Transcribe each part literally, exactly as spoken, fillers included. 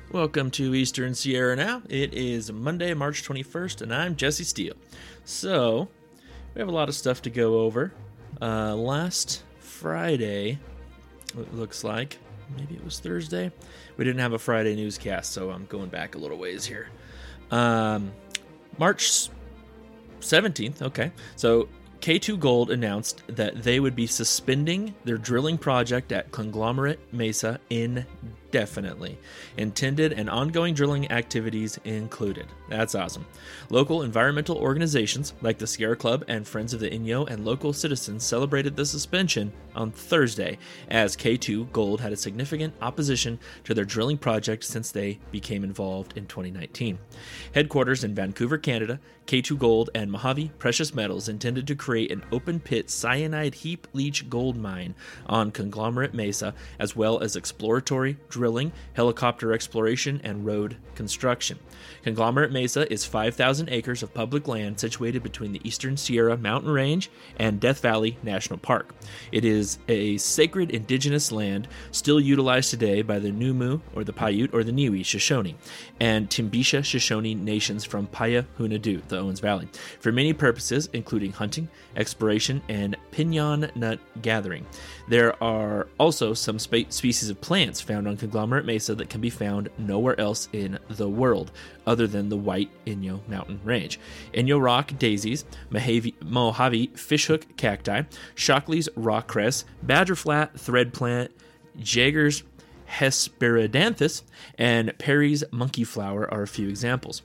Welcome to Eastern Sierra Now. It is Monday, March twenty-first, and I'm Jesse Steele. So, we have a lot of stuff to go over. Uh, last Friday, it looks like, maybe it was Thursday, we didn't have a Friday newscast, so I'm going back a little ways here. Um, March seventeenth, okay, so K two Gold announced that they would be suspending their drilling project at Conglomerate Mesa indefinitely. Intended and ongoing drilling activities included. That's awesome. Local environmental organizations like the Sierra Club and Friends of the Inyo and local citizens celebrated the suspension on Thursday, as K two Gold had a significant opposition to their drilling project since they became involved in twenty nineteen. Headquarters in Vancouver, Canada, K two Gold and Mojave Precious Metals intended to create an open-pit cyanide heap leach gold mine on Conglomerate Mesa, as well as exploratory drilling, helicopter exploration, and road construction. Conglomerate Mesa is five thousand acres of public land situated between the Eastern Sierra Mountain Range and Death Valley National Park. It is a sacred indigenous land still utilized today by the Numu, or the Paiute, or the Niue Shoshone, and Timbisha Shoshone nations from Paya Hunadu, the Owens Valley, for many purposes, including hunting, exploration, and pinon nut gathering. There are also some spe- species of plants found on Conglomerate Mesa that can be found nowhere else in the world, other than the White Inyo Mountain Range. Inyo rock daisies, Mojave, Mojave fishhook cacti, Shockley's rock cress, badgerflat thread plant, Jager's hesperidanthus, and Perry's monkey flower are a few examples.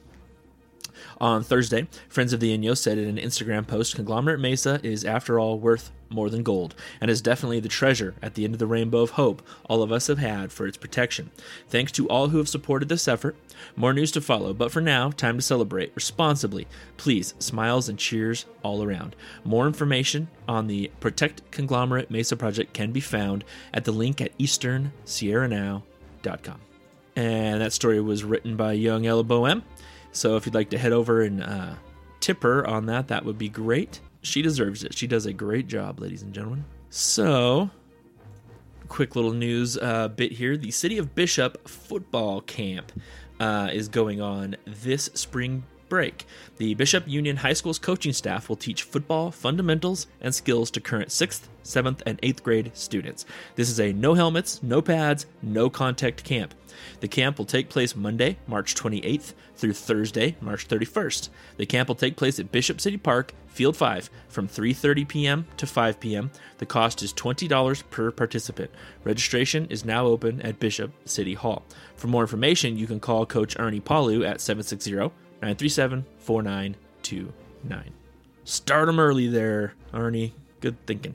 On Thursday, Friends of the Inyo said in an Instagram post, Conglomerate Mesa is, after all, worth more than gold, and is definitely the treasure at the end of the rainbow of hope all of us have had for its protection. Thanks to all who have supported this effort. More news to follow, but for now, time to celebrate responsibly. Please, smiles and cheers all around. More information on the Protect Conglomerate Mesa project can be found at the link at eastern sierra now dot com. And that story was written by Young Ella Bohem. So if you'd like to head over and uh, tip her on that, that would be great. She deserves it. She does a great job, ladies and gentlemen. So, quick little news uh, bit here. The City of Bishop football camp uh, is going on this spring break. The Bishop Union High School's coaching staff will teach football fundamentals and skills to current sixth, seventh, and eighth grade students. This is a no helmets, no pads, no contact camp. The camp will take place Monday, March twenty-eighth through Thursday, March thirty-first. The camp will take place at Bishop City Park, Field five, from three thirty p.m. to five p.m. The cost is twenty dollars per participant. Registration is now open at Bishop City Hall. For more information, you can call Coach Ernie Palu at seven six zero, nine three seven, four nine two nine. Start them early there, Ernie. Good thinking.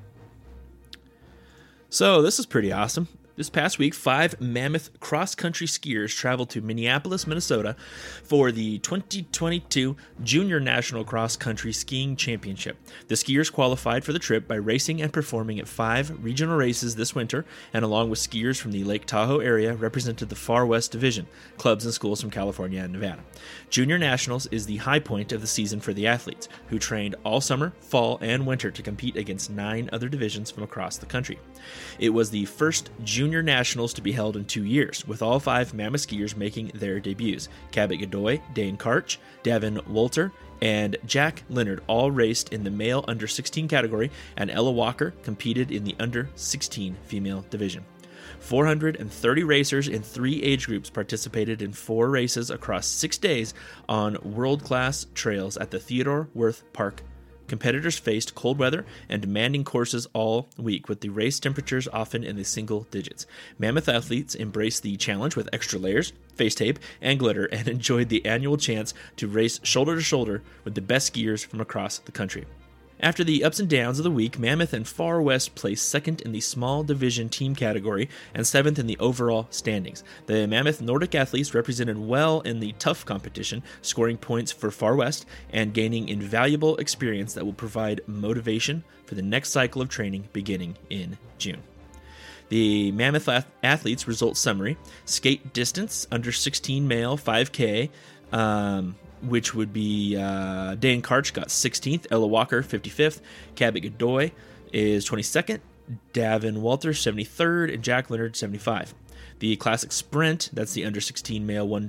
So, this is pretty awesome. This past week, five Mammoth cross-country skiers traveled to Minneapolis, Minnesota for the twenty twenty-two Junior National Cross Country Skiing Championship. The skiers qualified for the trip by racing and performing at five regional races this winter, and along with skiers from the Lake Tahoe area, represented the Far West Division, clubs and schools from California and Nevada. Junior Nationals is the high point of the season for the athletes, who trained all summer, fall, and winter to compete against nine other divisions from across the country. It was the first Junior Junior Nationals to be held in two years, with all five Mammoth skiers making their debuts. Cabot Godoy, Dane Karch, Davin Wolter, and Jack Leonard all raced in the male under sixteen category, and Ella Walker competed in the under sixteen female division. four hundred thirty racers in three age groups participated in four races across six days on world-class trails at the Theodore Wirth Park. Competitors faced cold weather and demanding courses all week, with the race temperatures often in the single digits. Mammoth athletes embraced the challenge with extra layers, face tape, and glitter, and enjoyed the annual chance to race shoulder to shoulder with the best skiers from across the country. After the ups and downs of the week, Mammoth and Far West placed second in the small division team category and seventh in the overall standings. The Mammoth Nordic athletes represented well in the tough competition, scoring points for Far West and gaining invaluable experience that will provide motivation for the next cycle of training beginning in June. The Mammoth athletes' result summary: skate distance, under sixteen male, five K, um... which would be uh, Dan Karch got sixteenth, Ella Walker fifty-fifth, Cabot Godoy is twenty-second, Davin Walter seventy-third, and Jack Leonard seventy-five. The Classic Sprint, that's the under sixteen male, one,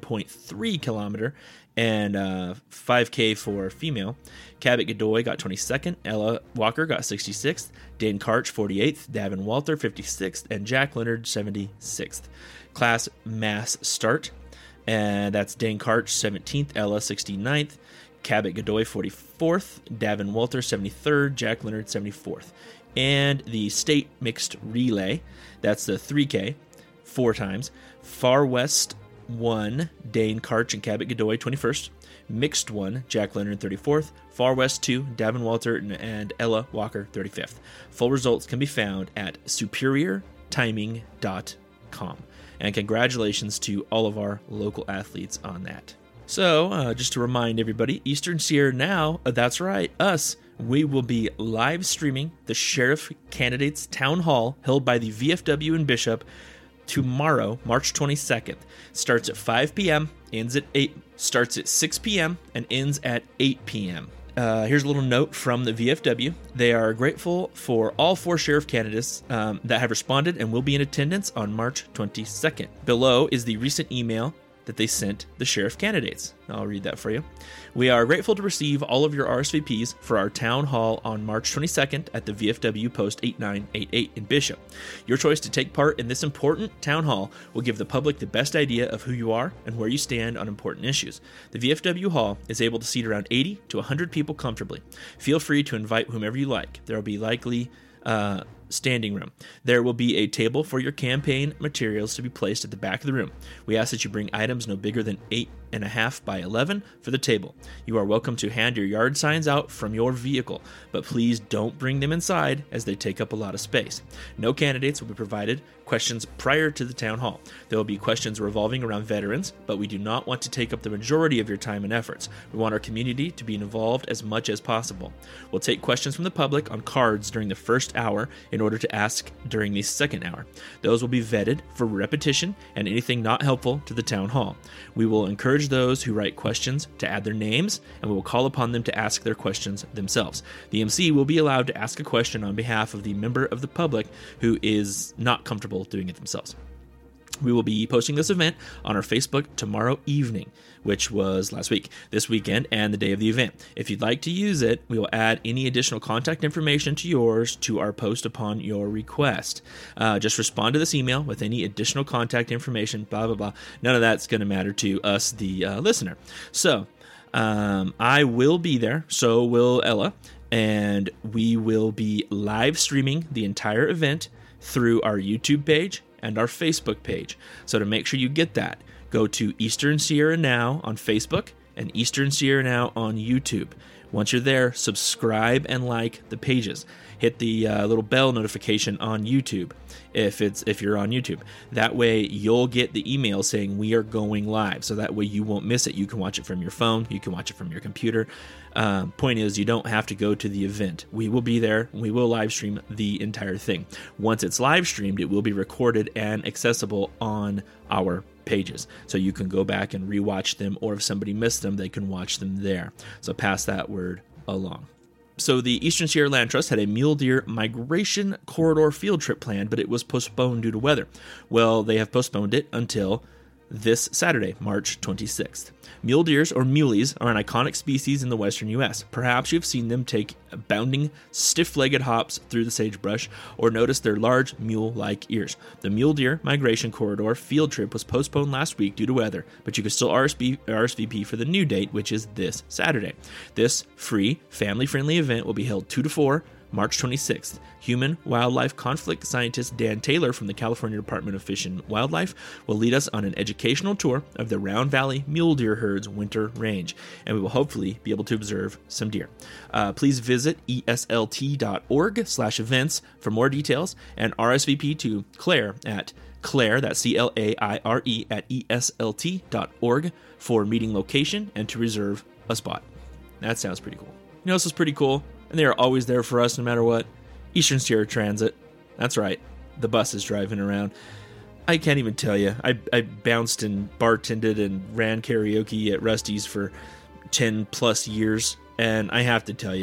1.3 kilometer, and uh, five K for female. Cabot Godoy got twenty-second, Ella Walker got sixty-sixth, Dan Karch forty-eighth, Davin Walter fifty-sixth, and Jack Leonard seventy-sixth. Class Mass Start, and that's Dan Karch seventeenth, Ella sixty-ninth, Cabot Godoy forty-fourth, Davin Walter seventy-third, Jack Leonard seventy-fourth. And the State Mixed Relay, that's the three K, four times. Far West one, Dane Karch and Cabot Godoy twenty-first. Mixed one, Jack Leonard thirty-fourth. Far West two, Davin Walter and Ella Walker thirty-fifth. Full results can be found at superior timing dot com. And congratulations to all of our local athletes on that. So, uh, just to remind everybody, Eastern Sierra Now, uh, that's right, us, we will be live streaming the Sheriff Candidates Town Hall held by the V F W in Bishop tomorrow, March twenty-second. Starts at five p.m., ends at eight, starts at six p.m., and ends at eight p.m. Uh, here's a little note from the V F W. They are grateful for all four sheriff candidates um, that have responded and will be in attendance on March twenty-second. Below is the recent email that they sent the sheriff candidates. I'll read that for you. We are grateful to receive all of your R S V Ps for our town hall on March twenty-second at the V F W Post eight nine eight eight in Bishop. Your choice to take part in this important town hall will give the public the best idea of who you are and where you stand on important issues. The V F W hall is able to seat around eighty to one hundred people comfortably. Feel free to invite whomever you like. There will be likely uh, standing room. There will be a table for your campaign materials to be placed at the back of the room. We ask that you bring items no bigger than eight and a half by eleven for the table. You are welcome to hand your yard signs out from your vehicle, but please don't bring them inside as they take up a lot of space. No candidates will be provided questions prior to the town hall. There will be questions revolving around veterans, but we do not want to take up the majority of your time and efforts. We want our community to be involved as much as possible. We'll take questions from the public on cards during the first hour in order to ask during the second hour. Those will be vetted for repetition and anything not helpful to the town hall. We will encourage those who write questions to add their names, and we will call upon them to ask their questions themselves. The M C will be allowed to ask a question on behalf of the member of the public who is not comfortable doing it themselves. We will be posting this event on our Facebook tomorrow evening, which was last week, this weekend, and the day of the event. If you'd like to use it, we will add any additional contact information to yours to our post upon your request. Uh, just respond to this email with any additional contact information, blah, blah, blah. None of that's going to matter to us, the uh, listener. So um, I will be there, so will Ella, and we will be live streaming the entire event through our YouTube page and our Facebook page. So to make sure you get that, go to Eastern Sierra Now on Facebook and Eastern Sierra Now on YouTube. Once you're there, subscribe and like the pages. Hit the uh, little bell notification on YouTube if it's if you're on YouTube. That way you'll get the email saying we are going live. So that way you won't miss it. You can watch it from your phone. You can watch it from your computer. Uh, point is, you don't have to go to the event. We will be there. We will live stream the entire thing. Once it's live streamed, it will be recorded and accessible on our pages. So you can go back and rewatch them, or if somebody missed them, they can watch them there. So pass that word along. So the Eastern Sierra Land Trust had a mule deer migration corridor field trip planned, but it was postponed due to weather. Well, they have postponed it until this Saturday, March twenty-sixth. Mule deers, or muleys, are an iconic species in the western U S. Perhaps you've seen them take bounding, stiff-legged hops through the sagebrush, or noticed their large mule-like ears. The mule deer migration corridor field trip was postponed last week due to weather, but you can still R S V P for the new date, which is this Saturday. This free, family-friendly event will be held two to four, March twenty-sixth. Human-wildlife conflict scientist Dan Taylor from the California Department of Fish and Wildlife will lead us on an educational tour of the Round Valley Mule Deer Herd's winter range, and we will hopefully be able to observe some deer. Uh, please visit E S L T dot org slash events for more details, and R S V P to Claire at Claire, that's C L A I R E, at E S L T dot org for meeting location and to reserve a spot. That sounds pretty cool. You know, this is pretty cool. And they are always there for us no matter what. Eastern Sierra Transit. That's right. The bus is driving around. I can't even tell you. I, I bounced and bartended and ran karaoke at Rusty's for ten plus years. And I have to tell you,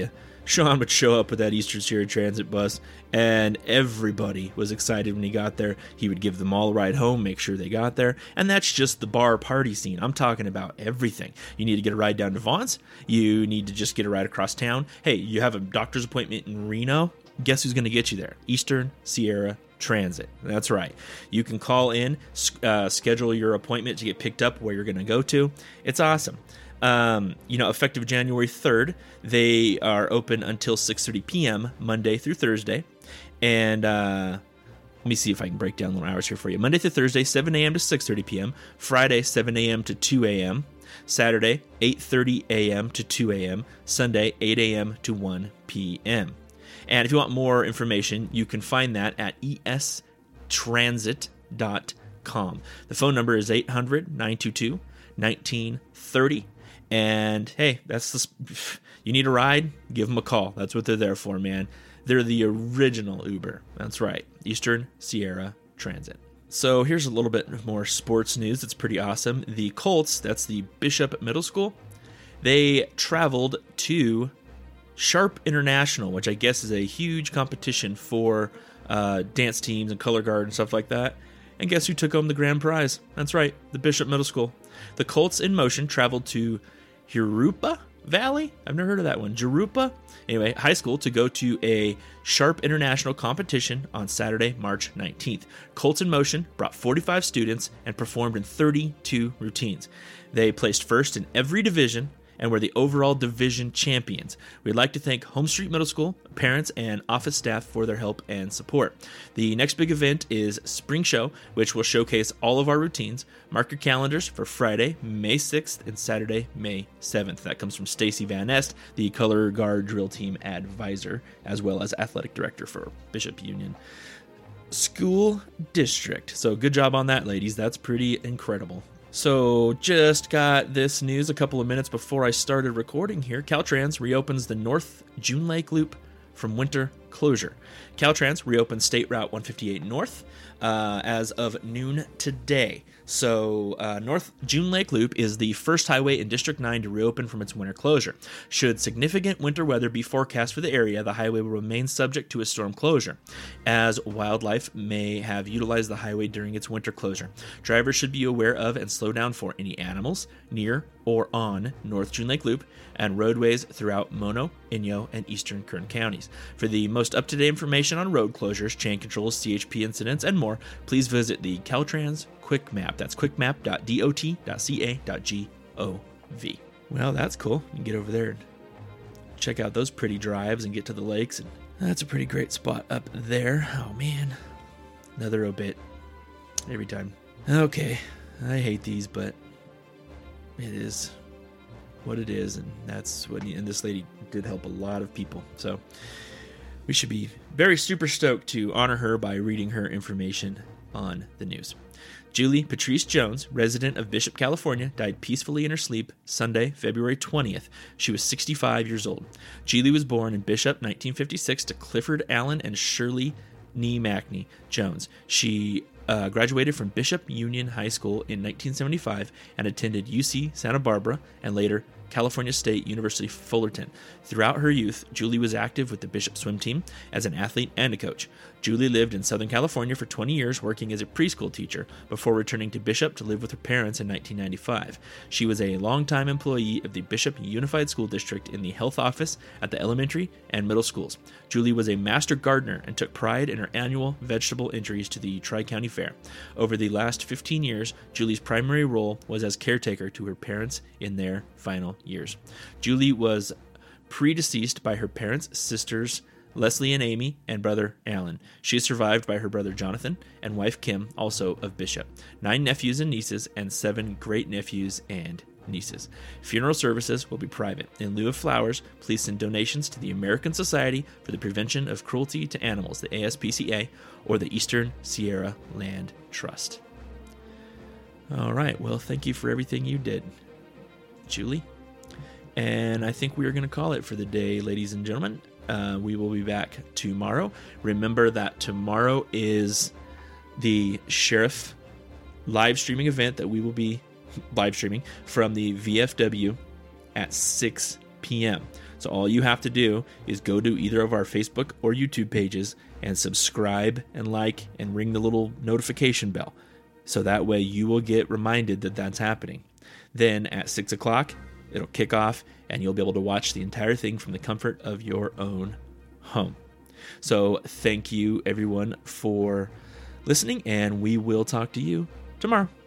Sean would show up with that Eastern Sierra Transit bus, and everybody was excited when he got there. He would give them all a ride home, make sure they got there, and that's just the bar party scene. I'm talking about everything. You need to get a ride down to Vaughn's. You need to just get a ride across town. Hey, you have a doctor's appointment in Reno? Guess who's going to get you there? Eastern Sierra Transit. That's right. You can call in, uh, schedule your appointment to get picked up where you're going to go to. It's awesome. Um, you know, effective January third, they are open until six thirty p.m. Monday through Thursday. And uh, let me see if I can break down little hours here for you. Monday through Thursday, seven a.m. to six thirty p.m. Friday, seven a.m. to two a.m. Saturday, eight thirty a.m. to two a.m. Sunday, eight a.m. to one p.m. And if you want more information, you can find that at e s transit dot com. The phone number is eight hundred, nine two two, nineteen thirty. And hey, that's the, you need a ride? Give them a call. That's what they're there for, man. They're the original Uber. That's right. Eastern Sierra Transit. So here's a little bit more sports news. It's pretty awesome. The Colts, that's the Bishop Middle School, they traveled to Sharp International, which I guess is a huge competition for uh, dance teams and color guard and stuff like that. And guess who took home the grand prize? That's right, the Bishop Middle School. The Colts in Motion traveled to Jurupa Valley? I've never heard of that one. Jurupa? Anyway, high school to go to a Sharp International competition on Saturday, March nineteenth. Colts in Motion brought forty-five students and performed in thirty-two routines. They placed first in every division and were the overall division champions. We'd like to thank Home Street Middle School, parents, and office staff for their help and support. The next big event is Spring Show, which will showcase all of our routines. Mark your calendars for Friday, May sixth, and Saturday, May seventh. That comes from Stacy Van Est, the color guard drill team advisor, as well as athletic director for Bishop Union School District. So good job on that, ladies. That's pretty incredible. So just got this news a couple of minutes before I started recording here. Caltrans reopens the North June Lake Loop from winter closure. Caltrans reopened State Route one fifty-eight North uh, as of noon today. So uh, North June Lake Loop is the first highway in District nine to reopen from its winter closure. Should significant winter weather be forecast for the area, the highway will remain subject to a storm closure, as wildlife may have utilized the highway during its winter closure. Drivers should be aware of and slow down for any animals near or on North June Lake Loop and roadways throughout Mono, Inyo, and eastern Kern counties. For the most up-to-date information on road closures, chain controls, C H P incidents, and more, please visit the Caltrans Quick Map. That's quick map dot dot dot c a dot gov. Well, that's cool. You can get over there and check out those pretty drives and get to the lakes. And that's a pretty great spot up there. Oh, man. Another obit every time. Okay. I hate these, but it is what it is. And that's what, and this lady did help a lot of people. So we should be very super stoked to honor her by reading her information on the news. Julie Patrice Jones, resident of Bishop, California, died peacefully in her sleep Sunday, February twentieth. She was sixty-five years old. Julie was born in Bishop, nineteen fifty-six, to Clifford Allen and Shirley Nee Mackney Jones. She uh, graduated from Bishop Union High School in nineteen seventy-five and attended U C Santa Barbara and later California State University Fullerton. Throughout her youth, Julie was active with the Bishop swim team as an athlete and a coach. Julie lived in Southern California for twenty years, working as a preschool teacher, before returning to Bishop to live with her parents in nineteen ninety-five. She was a longtime employee of the Bishop Unified School District in the health office at the elementary and middle schools. Julie was a master gardener and took pride in her annual vegetable entries to the Tri-County Fair. Over the last fifteen years, Julie's primary role was as caretaker to her parents in their final years. Julie was predeceased by her parents, sisters Leslie and Amy, and brother Alan. She is survived by her brother Jonathan and wife Kim, also of Bishop, nine nephews and nieces, and seven great-nephews and nieces. Funeral services will be private. In lieu of flowers, please send donations to the American Society for the Prevention of Cruelty to Animals, the A S P C A, or the Eastern Sierra Land Trust. All right, well, thank you for everything you did, Julie. And I think we are going to call it for the day, ladies and gentlemen. Uh, we will be back tomorrow. Remember that tomorrow is the Sheriff live streaming event that we will be live streaming from the V F W at six p.m. So all you have to do is go to either of our Facebook or YouTube pages and subscribe and like and ring the little notification bell. So that way you will get reminded that that's happening. Then at six o'clock, it'll kick off and you'll be able to watch the entire thing from the comfort of your own home. So thank you everyone for listening, and we will talk to you tomorrow.